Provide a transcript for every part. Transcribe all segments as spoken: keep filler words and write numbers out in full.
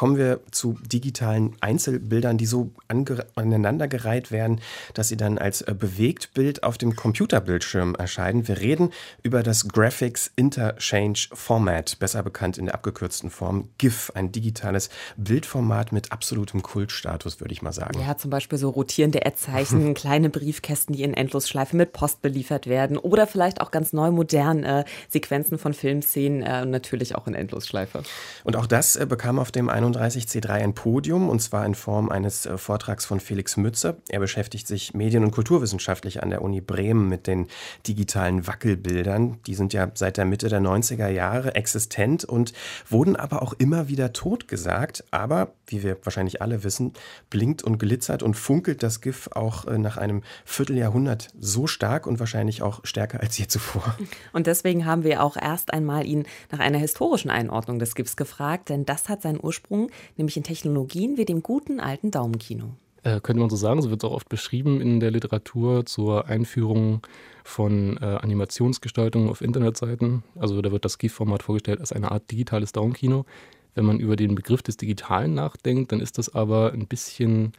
kommen wir zu digitalen Einzelbildern, die so ange- aneinandergereiht werden, dass sie dann als äh, Bewegtbild auf dem Computerbildschirm erscheinen. Wir reden über das Graphics Interchange Format, besser bekannt in der abgekürzten Form GIF, ein digitales Bildformat mit absolutem Kultstatus, würde ich mal sagen. Ja, zum Beispiel so rotierende Ad-Zeichen, kleine Briefkästen, die in Endlosschleife mit Post beliefert werden oder vielleicht auch ganz neu modern äh, Sequenzen von Filmszenen, äh, natürlich auch in Endlosschleife. Und auch das äh, bekam auf dem einunddreißig C drei ein Podium, und zwar in Form eines äh, Vortrags von Felix Mütze. Er beschäftigt sich medien- und kulturwissenschaftlich an der Uni Bremen mit den digitalen Wackelbildern. Die sind ja seit der Mitte der neunziger Jahre existent und wurden aber auch immer wieder totgesagt. Aber, wie wir wahrscheinlich alle wissen, blinkt und glitzert und funkelt das GIF auch äh, nach einem Vierteljahrhundert so stark und wahrscheinlich auch stärker als je zuvor. Und deswegen haben wir auch erst einmal ihn nach einer historischen Einordnung des GIFs gefragt, denn das hat seinen Ursprung nämlich in Technologien wie dem guten alten Daumenkino. Äh, könnte man so sagen, so wird es auch oft beschrieben in der Literatur zur Einführung von äh, Animationsgestaltung auf Internetseiten. Also da wird das GIF-Format vorgestellt als eine Art digitales Daumenkino. Wenn man über den Begriff des Digitalen nachdenkt, dann ist das aber ein bisschen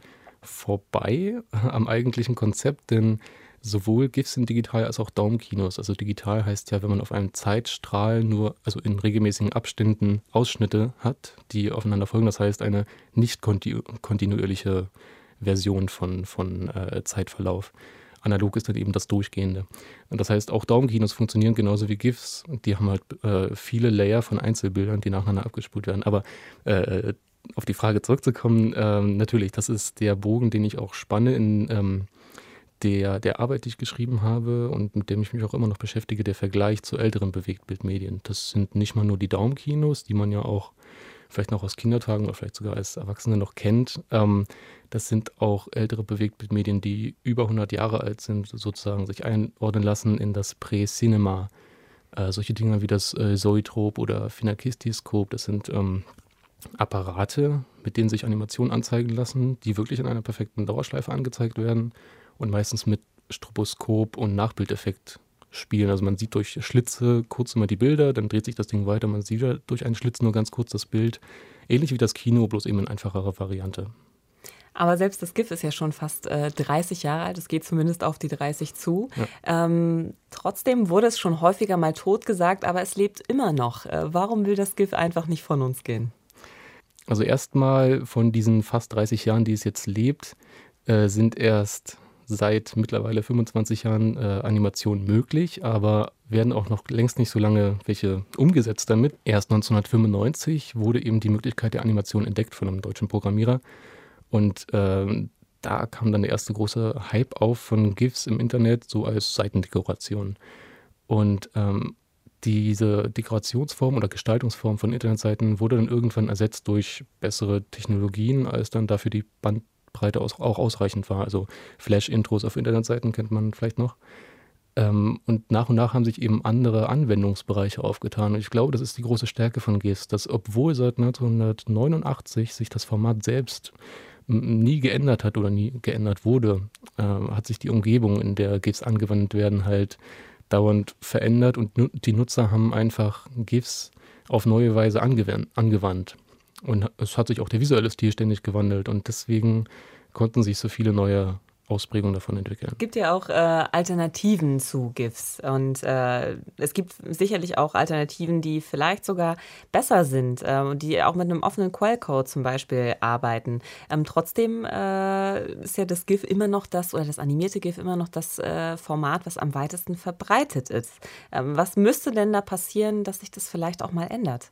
vorbei am eigentlichen Konzept, denn sowohl GIFs sind digital als auch Daumenkinos. Also digital heißt ja, wenn man auf einem Zeitstrahl nur, also in regelmäßigen Abständen Ausschnitte hat, die aufeinander folgen. Das heißt eine nicht kontinu- kontinuierliche Version von, von äh, Zeitverlauf. Analog ist dann eben das Durchgehende. Und das heißt, auch Daumenkinos funktionieren genauso wie GIFs. Die haben halt äh, viele Layer von Einzelbildern, die nacheinander abgespult werden. Aber äh, auf die Frage zurückzukommen, äh, natürlich, das ist der Bogen, den ich auch spanne in ähm, der, der Arbeit, die ich geschrieben habe und mit dem ich mich auch immer noch beschäftige, der Vergleich zu älteren Bewegtbildmedien. Das sind nicht mal nur die Daumenkinos, die man ja auch vielleicht noch aus Kindertagen oder vielleicht sogar als Erwachsene noch kennt. Ähm, das sind auch ältere Bewegtbildmedien, die über hundert Jahre alt sind, sozusagen sich einordnen lassen in das Prä-Cinema. Äh, solche Dinge wie das äh, Zoetrop oder Phenakistikop, das sind ähm, Apparate, mit denen sich Animationen anzeigen lassen, die wirklich in einer perfekten Dauerschleife angezeigt werden und meistens mit Stroboskop und Nachbildeffekt spielen. Also man sieht durch Schlitze kurz immer die Bilder, dann dreht sich das Ding weiter, man sieht wieder durch einen Schlitz nur ganz kurz das Bild. Ähnlich wie das Kino, bloß eben in einfacherer Variante. Aber selbst das GIF ist ja schon fast äh, dreißig Jahre alt, es geht zumindest auf die dreißig zu. Ja. Ähm, trotzdem wurde es schon häufiger mal totgesagt, aber es lebt immer noch. Äh, warum will das GIF einfach nicht von uns gehen? Also erstmal von diesen fast dreißig Jahren, die es jetzt lebt, äh, sind erst seit mittlerweile fünfundzwanzig Jahren äh, Animationen möglich, aber werden auch noch längst nicht so lange welche umgesetzt damit. Erst neunzehnhundertfünfundneunzig wurde eben die Möglichkeit der Animation entdeckt von einem deutschen Programmierer und äh, da kam dann der erste große Hype auf von GIFs im Internet, so als Seitendekoration. Und ähm, diese Dekorationsform oder Gestaltungsform von Internetseiten wurde dann irgendwann ersetzt durch bessere Technologien, als dann dafür die Bandbreite auch ausreichend war. Also Flash-Intros auf Internetseiten kennt man vielleicht noch. Und nach und nach haben sich eben andere Anwendungsbereiche aufgetan. Und ich glaube, das ist die große Stärke von GIFs, dass obwohl seit neunzehnhundertneunundachtzig sich das Format selbst nie geändert hat oder nie geändert wurde, hat sich die Umgebung, in der GIFs angewandt werden, halt dauernd verändert und die Nutzer haben einfach GIFs auf neue Weise angewandt. Und es hat sich auch der visuelle Stil ständig gewandelt und deswegen konnten sich so viele neue Ausprägungen davon entwickeln. Es gibt ja auch äh, Alternativen zu GIFs und äh, es gibt sicherlich auch Alternativen, die vielleicht sogar besser sind äh, und die auch mit einem offenen Quellcode zum Beispiel arbeiten. Ähm, trotzdem äh, ist ja das GIF immer noch das, oder das animierte GIF immer noch das äh, Format, was am weitesten verbreitet ist. Ähm, was müsste denn da passieren, dass sich das vielleicht auch mal ändert?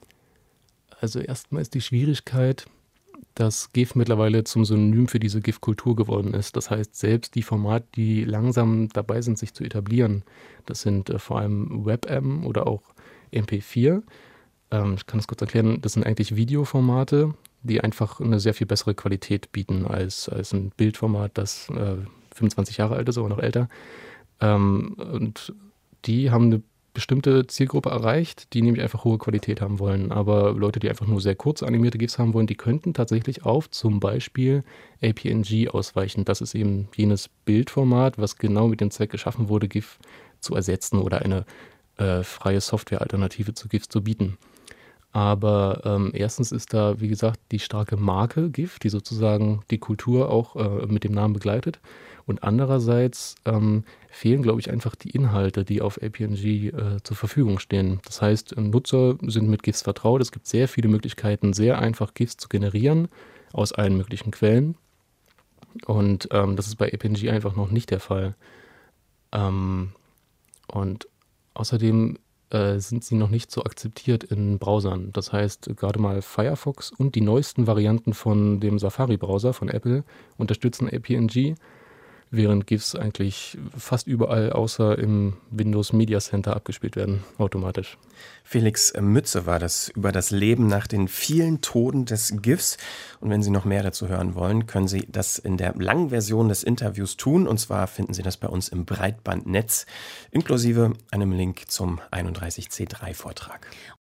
Also erstmal ist die Schwierigkeit, dass GIF mittlerweile zum Synonym für diese GIF-Kultur geworden ist. Das heißt, selbst die Formate, die langsam dabei sind, sich zu etablieren, das sind äh, vor allem WebM oder auch M P vier. Ähm, ich kann das kurz erklären, das sind eigentlich Videoformate, die einfach eine sehr viel bessere Qualität bieten als, als ein Bildformat, das äh, fünfundzwanzig Jahre alt ist oder noch älter. Ähm, und die haben eine bestimmte Zielgruppe erreicht, die nämlich einfach hohe Qualität haben wollen. Aber Leute, die einfach nur sehr kurze animierte GIFs haben wollen, die könnten tatsächlich auf zum Beispiel A P N G ausweichen. Das ist eben jenes Bildformat, was genau mit dem Zweck geschaffen wurde, GIF zu ersetzen oder eine äh, freie Software-Alternative zu GIFs zu bieten. Aber ähm, erstens ist da, wie gesagt, die starke Marke GIF, die sozusagen die Kultur auch äh, mit dem Namen begleitet. Und andererseits ähm, fehlen, glaube ich, einfach die Inhalte, die auf A P N G äh, zur Verfügung stehen. Das heißt, Nutzer sind mit GIFs vertraut. Es gibt sehr viele Möglichkeiten, sehr einfach GIFs zu generieren aus allen möglichen Quellen. Und ähm, das ist bei A P N G einfach noch nicht der Fall. Ähm, und außerdem äh, sind sie noch nicht so akzeptiert in Browsern. Das heißt, gerade mal Firefox und die neuesten Varianten von dem Safari-Browser von Apple unterstützen A P N G, während GIFs eigentlich fast überall außer im Windows Media Center abgespielt werden, automatisch. Felix Mütze war das über das Leben nach den vielen Toden des GIFs. Und wenn Sie noch mehr dazu hören wollen, können Sie das in der langen Version des Interviews tun. Und zwar finden Sie das bei uns im Breitbandnetz, inklusive einem Link zum einunddreißig C drei Vortrag.